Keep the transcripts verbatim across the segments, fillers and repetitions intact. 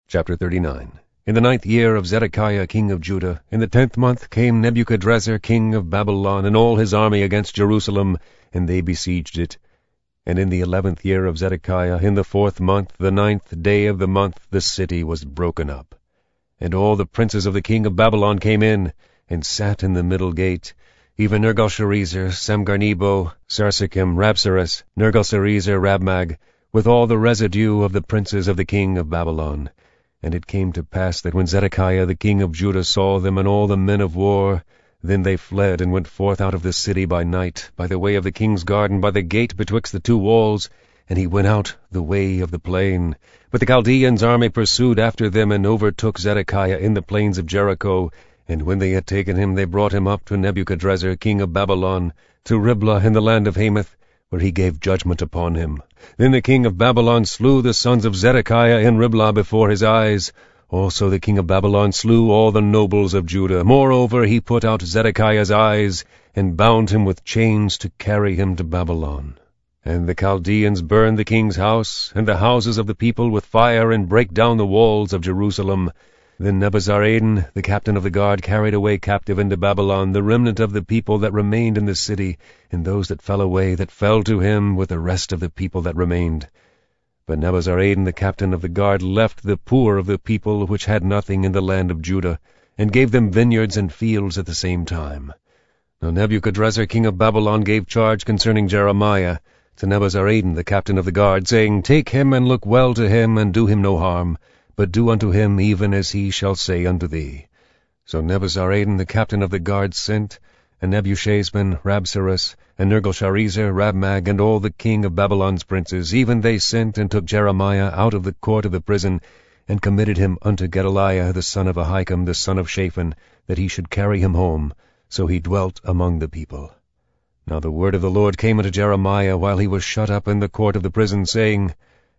Chapter thirty-nine. In the ninth year of Zedekiah king of Judah, in the tenth month, came Nebuchadrezzar king of Babylon and all his army against Jerusalem, and they besieged it. And in the eleventh year of Zedekiah, in the fourth month, the ninth day of the month, the city was broken up. And all the princes of the king of Babylon came in, and sat in the middle gate, even Nergal-Sharezer, Samgar-Nebo, Sarsekim, Rabsaris, Nergal-Sharezer, Rabmag, with all the residue of the princes of the king of Babylon. And it came to pass that when Zedekiah the king of Judah saw them and all the men of war, then they fled and went forth out of the city by night, by the way of the king's garden, by the gate betwixt the two walls, and he went out the way of the plain. But the Chaldeans' army pursued after them, and overtook Zedekiah in the plains of Jericho. And when they had taken him, they brought him up to Nebuchadrezzar king of Babylon, to Riblah in the land of Hamath, where he gave judgment upon him. Then the king of Babylon slew the sons of Zedekiah in Riblah before his eyes. Also the king of Babylon slew all the nobles of Judah. Moreover, he put out Zedekiah's eyes, and bound him with chains to carry him to Babylon. And the Chaldeans burned the king's house, and the houses of the people with fire, and brake down the walls of Jerusalem. Then Nebuzaradan, the captain of the guard, carried away captive into Babylon the remnant of the people that remained in the city, and those that fell away, that fell to him with the rest of the people that remained. But Nebuzaradan, the captain of the guard, left the poor of the people which had nothing in the land of Judah, and gave them vineyards and fields at the same time. Now Nebuchadrezzar king of Babylon gave charge concerning Jeremiah to Nebuzaradan, the captain of the guard, saying, Take him, and look well to him, and do him no harm, but do unto him even as he shall say unto thee. So Nebuzaradan, the captain of the guard, sent, and Nebuchadnezzar, Rabsaris, and Nergal-Sharezer, Rabmag, and all the king of Babylon's princes, even they sent and took Jeremiah out of the court of the prison, and committed him unto Gedaliah the son of Ahikam, the son of Shaphan, that he should carry him home. So he dwelt among the people. Now the word of the Lord came unto Jeremiah while he was shut up in the court of the prison, saying,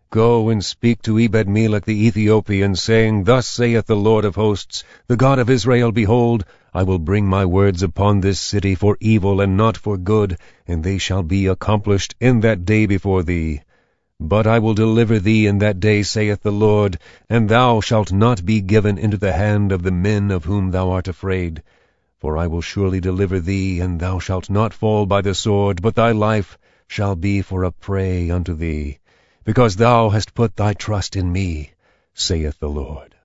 Go and speak to Ebed-melech the Ethiopian, saying, Thus saith the Lord of hosts, the God of Israel, Behold, I will bring my words upon this city for evil and not for good, and they shall be accomplished in that day before thee. But I will deliver thee in that day, saith the Lord, and thou shalt not be given into the hand of the men of whom thou art afraid. For I will surely deliver thee, and thou shalt not fall by the sword, but thy life shall be for a prey unto thee, because thou hast put thy trust in me, saith the Lord.